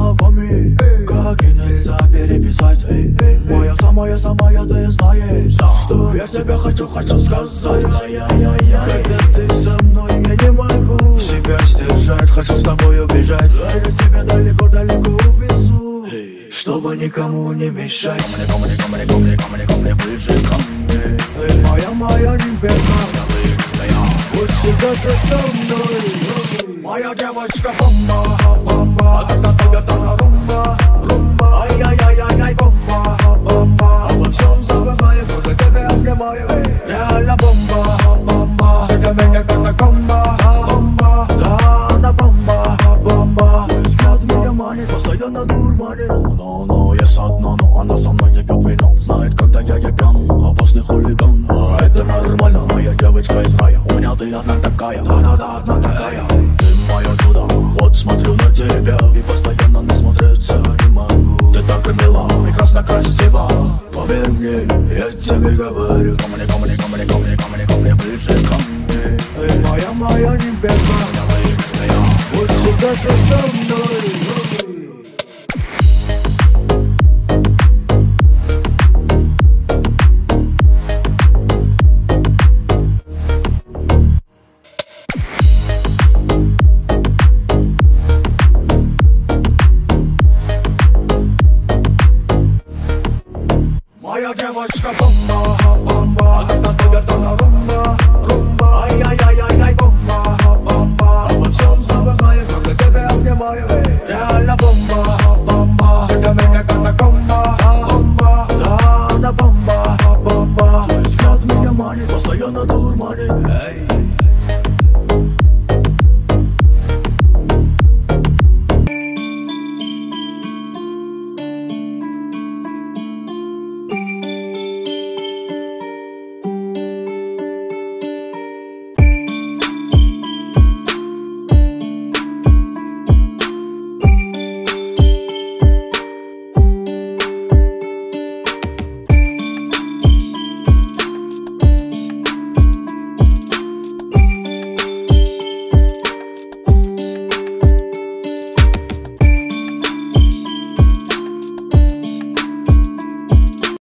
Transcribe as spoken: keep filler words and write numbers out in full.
словами, как и нельзя переписать. Моя самая самая, ты знаешь, что я тебя хочу, хочу сказать. Когда ты со мной, я не могу себя сдержать, хочу с тобой убежать. Я тебя далеко далеко увезу, чтобы никому не мешать. Ко мне, ко мне, ко мне, ко мне, ко мне, ближе ко мне. Моя, моя нимфетка, будь всегда ты со мной. Моя девочка бомба, бомба, это ты, это на румба, румба. Ай-яй-яй-яй, бомба, бомба. Обо всем забываю, когда тебя обнимаю. Реально бомба, бомба, для меня это комба, бомба. Да, она бомба, бомба. Твой взгляд меня манит, постоянно дурманит. Но, но, есть одно, но она со мной не пьет вино. Знает, когда я я пьян, опасный хулиган. А это нормально, моя девочка из рая. У меня ты одна такая, да-да-да, одна такая. Ты мое чудо, вот смотрю на тебя и постоянно насмотреться не могу. Ты так мила, прекрасно, красиво. Поверь мне, я тебе говорю. Ко мне, ко мне, ко мне, ко мне, ко мне, ко мне, ближе ко мне. Ты моя, моя нимфетка, вот всегда ты со мной. Моя девочка бомба, бомба, это ты, это на румба, румба. Ай-яй-яй-яй, бомба, бомба. Обо всем забываю, когда тебя обнимаю. Реально бомба.